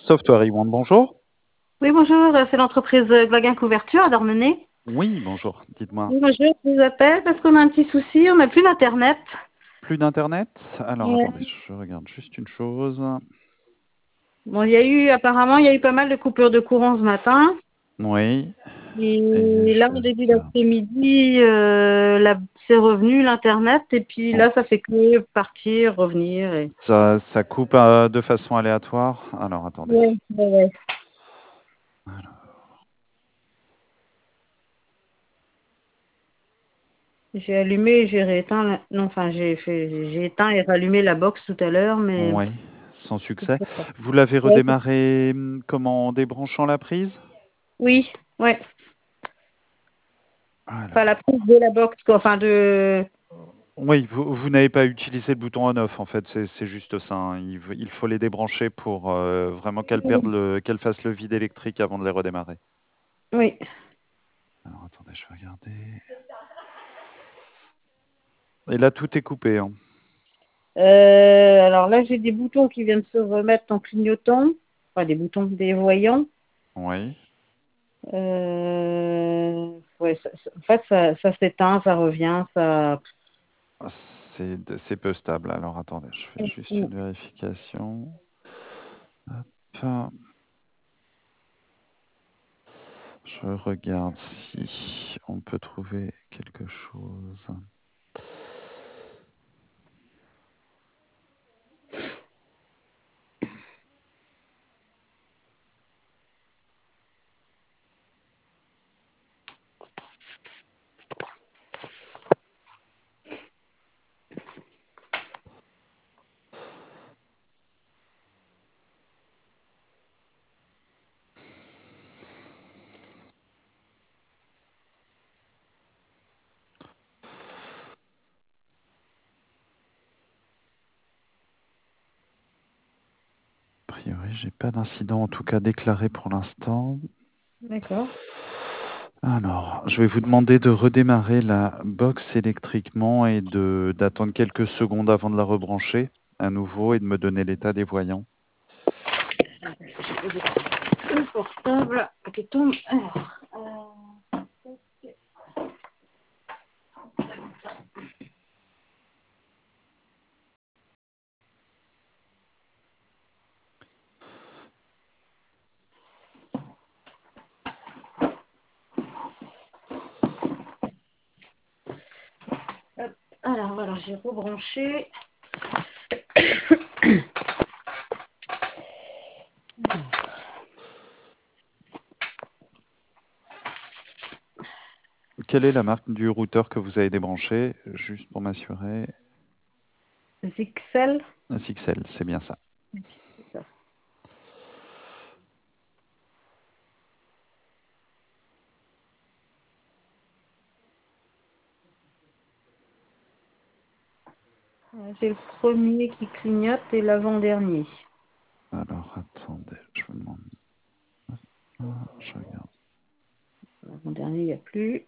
Software One, bonjour. Oui, bonjour, c'est l'entreprise Blaguin Couverture à Dormenay. Oui, bonjour, dites-moi. Oui, bonjour, je vous appelle parce qu'on a un petit souci, on n'a plus d'internet. Plus d'internet? Alors attendez, Ouais. je regarde juste une chose. Bon, apparemment, il y a eu pas mal de coupures de courant ce matin. Oui, et Et je là, vais au début regarder. d'après-midi, c'est revenu l'internet. Et puis Bon, là, ça fait que partir, revenir. ça coupe de façon aléatoire. Alors attendez. Ouais, ouais, ouais. J'ai allumé et j'ai rééteint. Non, enfin, j'ai éteint et rallumé la box tout à l'heure, mais Oui, sans succès. Vous l'avez ouais. redémarré comment? En débranchant la prise? Oui, ouais. Enfin, la Alors, prise de la box, quoi. Enfin, de. oui, vous n'avez pas utilisé le bouton on-off en fait, c'est juste ça, hein. Il faut les débrancher pour vraiment qu'elles fassent le vide électrique avant de les redémarrer. Oui. Alors attendez, je vais regarder. Et là, tout est coupé, hein. Alors là, j'ai des boutons qui viennent se remettre en clignotant. Enfin, des boutons, des voyants. Oui. Ouais, en fait, ça s'éteint, ça revient, ça. Ah, c'est peu stable. Alors attendez, je fais juste une vérification. Hop. Je regarde si on peut trouver quelque chose. A priori, j'ai pas d'incident en tout cas déclaré pour l'instant. D'accord. Alors, je vais vous demander de redémarrer la box électriquement et d'attendre quelques secondes avant de la rebrancher à nouveau et de me donner l'état des voyants. Le portable qui tombe. Alors voilà, j'ai rebranché. Quelle est la marque du routeur que vous avez débranché? Juste pour m'assurer. Zixel. Sixel, c'est bien ça. J'ai le premier qui clignote et l'avant-dernier. Alors, attendez, je me demande. Je regarde. L'avant-dernier, il n'y a plus.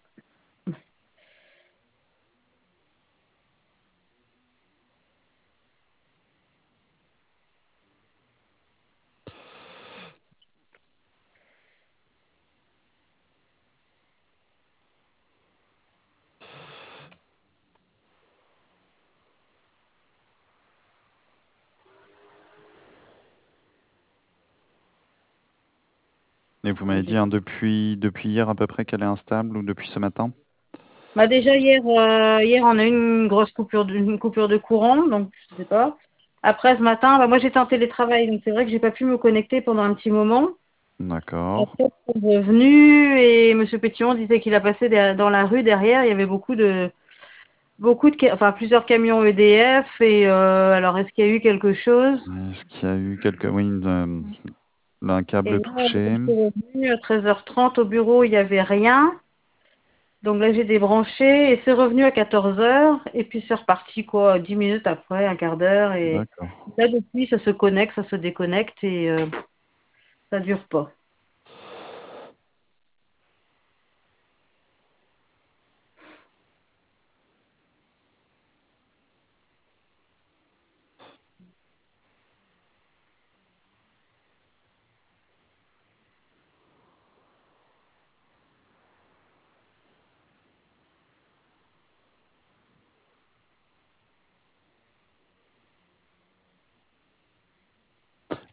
Et vous m'avez dit hein, depuis hier à peu près qu'elle est instable ou depuis ce matin? Bah déjà hier on a eu une coupure de courant, donc je sais pas. Après ce matin, bah, moi j'étais en télétravail, donc c'est vrai que j'ai pas pu me connecter pendant un petit moment. D'accord. Après je suis revenue et Monsieur Pétillon disait qu'il a passé dans la rue derrière, il y avait enfin plusieurs camions EDF et alors est-ce qu'il y a eu quelque chose? Est-ce qu'il y a eu oui, un Et câble là, touché? je suis revenue à 13h30 au bureau, il n'y avait rien. Donc là, j'ai débranché et c'est revenu à 14 heures. Et puis c'est reparti, quoi, 10 minutes après, un quart d'heure. Et D'accord. là, depuis, ça se connecte, ça se déconnecte et ça dure pas.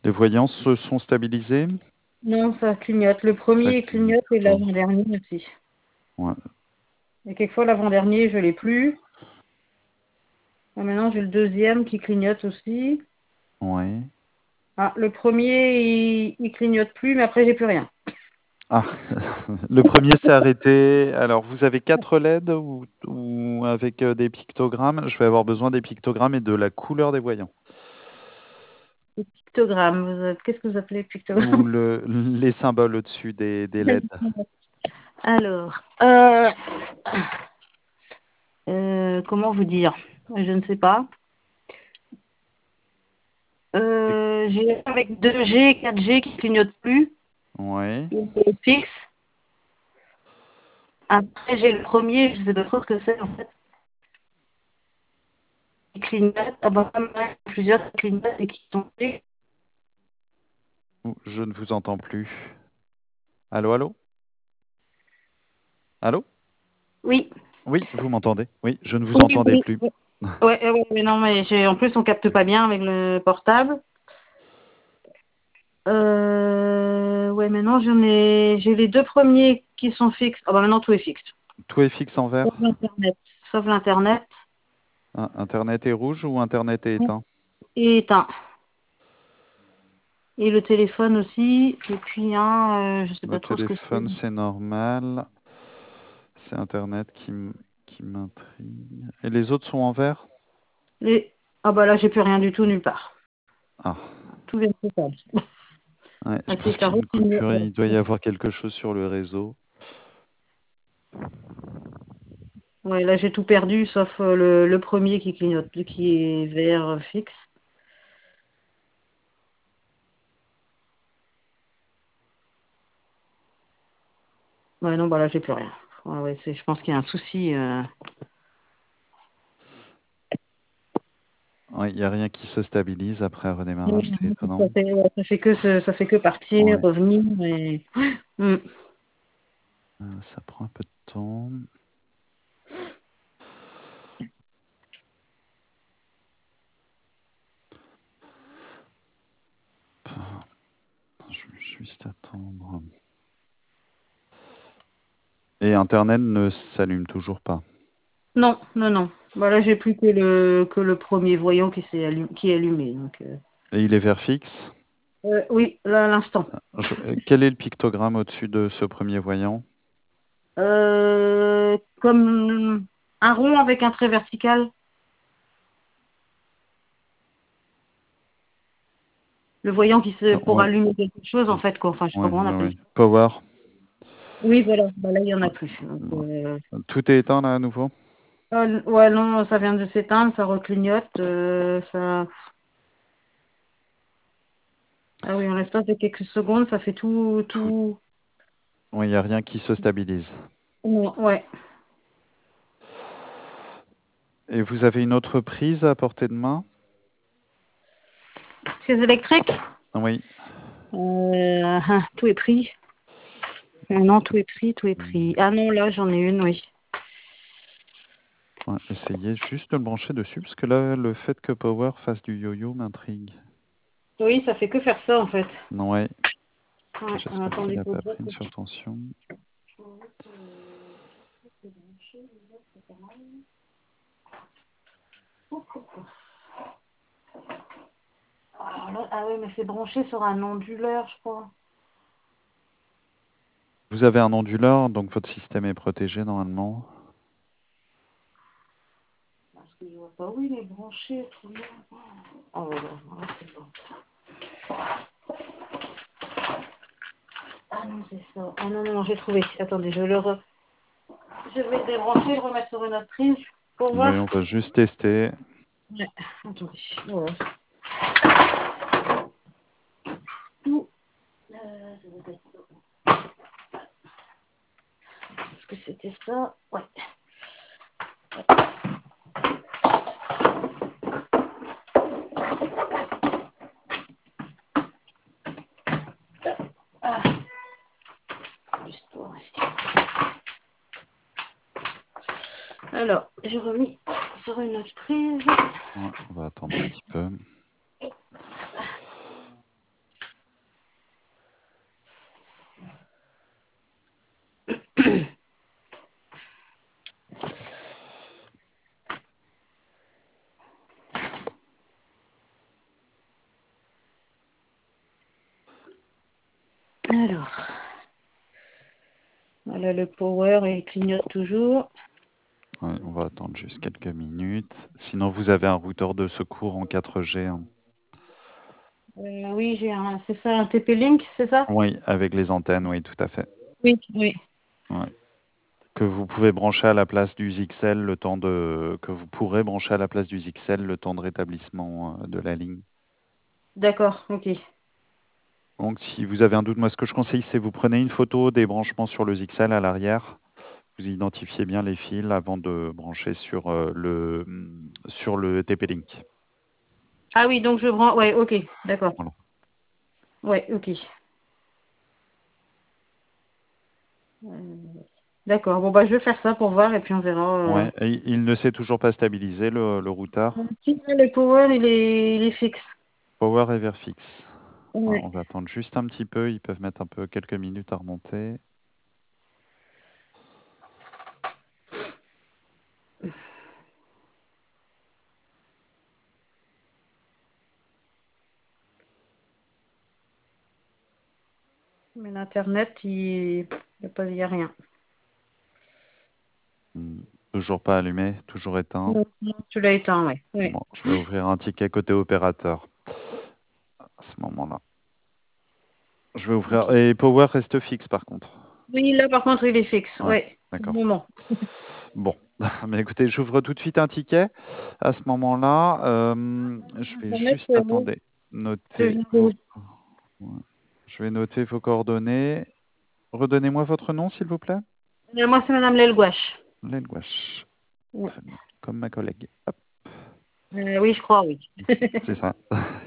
Les voyants se sont stabilisés? Non, ça clignote. Le Ça premier clignote clignote et toujours. l'avant-dernier aussi. Ouais. Et quelquefois, l'avant-dernier, je l'ai plus. Ah, maintenant, j'ai le deuxième qui clignote aussi. Ouais. Ah, le premier, il clignote plus, mais après, j'ai plus rien. Ah, le premier s'est arrêté. Alors, vous avez 4 LED ou avec des pictogrammes? Je vais avoir besoin des pictogrammes et de la couleur des voyants. Pictogramme. Qu'est-ce que vous appelez Ou pictogramme? les symboles au-dessus des LED. Alors, comment vous dire? Je ne sais pas. C'est- J'ai avec 2G, 4G qui clignotent plus, Ouais. qui est fixe. Après, j'ai le premier, je sais pas trop ce que c'est en fait, qui clignote. Ah bah, comme il y en a plusieurs qui clignotent et qui sont fixes. Ouh, je ne vous entends plus. Allô, allô? Allô? Oui, Oui, vous m'entendez? Oui, je ne vous oui, entendais oui. plus. Ouais, ouais, mais non, mais en plus, on capte pas bien avec le portable. Ouais, maintenant, j'ai les deux premiers qui sont fixes. Ah bah, maintenant, tout est fixe. Tout est fixe en Sauf vert? l'Internet. Sauf l'Internet. Internet est rouge ou Internet est éteint? Et éteint. Et le téléphone aussi. Et puis je sais Le pas trop ce que c'est. téléphone, c'est normal. C'est Internet qui m'intrigue. Et les autres sont en vert? Ah bah là, j'ai plus rien du tout nulle part. Ah, Tout vient de s'éteindre. ouais, je Ah, c'est pense ça qu'il y a une roule. coupure. Il doit y avoir quelque chose sur le réseau. Ouais, là, j'ai tout perdu, sauf le premier qui clignote, qui est vert fixe. Ouais, non, bah là, j'ai plus rien. Ouais, ouais, je pense qu'il y a un souci. Ouais, il n'y a rien qui se stabilise après un Non, redémarrage, c'est non, étonnant. ouais, ça fait que partir, Ouais, revenir. Mm. ça prend un peu de temps. Je vais juste attendre. Et Internet ne s'allume toujours pas. Non, non, non. Bah là, j'ai plus que le premier voyant qui est allumé. Donc, Et il est vert fixe. oui, là, à l'instant. Quel est le pictogramme au-dessus de ce premier voyant? Comme un rond avec un trait vertical. Le voyant pour Ouais, allumer quelque chose, en fait, quoi. Enfin, je sais pas ouais, comment on ouais, appelle ouais. ça. Power. Oui, voilà. Bah là, il y en a Ouais. plus. Donc, Tout est éteint là à nouveau? ouais, non, ça vient de s'éteindre, ça reclignote. Ça... Ah oui, en l'espace de quelques secondes, ça fait Tout. tout. Oui, il n'y a rien qui se stabilise. Non, ouais. Et vous avez une autre prise à portée de main? Chez électrique, Oui. tout est pris. Non, tout est pris, tout est Hmm. pris. Ah non, là, j'en ai une, oui. Ouais, essayez juste de le brancher dessus, parce que là, le fait que Power fasse du yo-yo m'intrigue. Oui, ça fait que faire ça, en fait. Ouais, Ouais, j'espère qu'il attendez, n'a faut pas voir. pris une surtension. Alors là, ah oui, mais c'est branché sur un onduleur, je crois. Vous avez un onduleur, donc votre système est protégé normalement. Parce que je vois pas où il est branché, tout le monde. Oh, voilà, voilà, c'est bon. Ah non, c'est ça. Ah non, non, j'ai trouvé. Attendez, je vais le débrancher, le remettre sur une autre prise pour Oui, voir. on va juste tester. Ouais, attendez. Voilà. Tout. Ça doit être ça. Est-ce que c'était ça? Ouais. Ah, juste pour rester. Alors, j'ai remis sur une autre prise. Ouais, on va attendre un petit peu. Alors, voilà le power, il clignote toujours. Ouais, on va attendre juste quelques minutes. Sinon, vous avez un routeur de secours en 4G, hein. Oui, c'est ça, un TP-Link, c'est ça? Oui, avec les antennes, oui, tout à fait. Oui, oui. Ouais. Que vous pouvez brancher à la place du ZXL que vous pourrez brancher à la place du ZXL le temps de rétablissement de la ligne. D'accord, ok. Donc, si vous avez un doute, moi, ce que je conseille, c'est vous prenez une photo des branchements sur le ZXL à l'arrière. Vous identifiez bien les fils avant de brancher sur le TP-Link. Ah oui, donc je prends. Ouais, ok, d'accord. Voilà. Ouais, ok. D'accord. Bon, bah, je vais faire ça pour voir et puis on verra. Ouais, et il ne s'est toujours pas stabilisé, le routeur. Si, le power, il est fixe. Power Everfix. Alors, Ouais. on va attendre juste un petit peu. Ils peuvent mettre un peu quelques minutes à remonter. Mais l'internet, il y a rien. Toujours pas allumé, toujours éteint. Non, non, tu l'as éteint, ouais. Ouais. Bon, je vais ouvrir un ticket côté opérateur à ce moment-là. Je vais ouvrir. Ok. Et Power reste fixe par contre. Oui, là, par contre, il est fixe. Ouais, Ouais. Pour le d'accord. moment. Bon, mais écoutez, j'ouvre tout de suite un ticket. À ce moment-là, je vais Internet, juste, attendez, noter devient vos. rouge. Ouais. Je vais noter vos coordonnées. Redonnez-moi votre nom, s'il vous plaît. Moi, c'est Madame Lelgouache. Laine Gouache. Ouais. Très bien. Comme ma collègue. Hop, Oui, je crois, oui. c'est ça.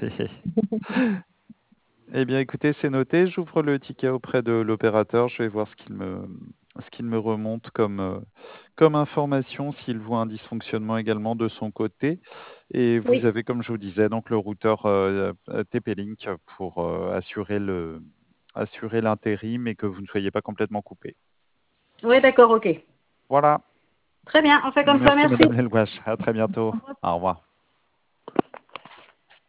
Eh bien, écoutez, c'est noté. J'ouvre le ticket auprès de l'opérateur. Je vais voir ce qu'il me remonte comme information, s'il voit un dysfonctionnement également de son côté. Et vous Oui. avez, comme je vous disais, donc le routeur TP-Link pour assurer l'intérim et que vous ne soyez pas complètement coupé. Oui, d'accord, ok. Voilà. Très bien, on fait comme ça, Merci, merci. Madame Lelgouache. À très bientôt. Au revoir.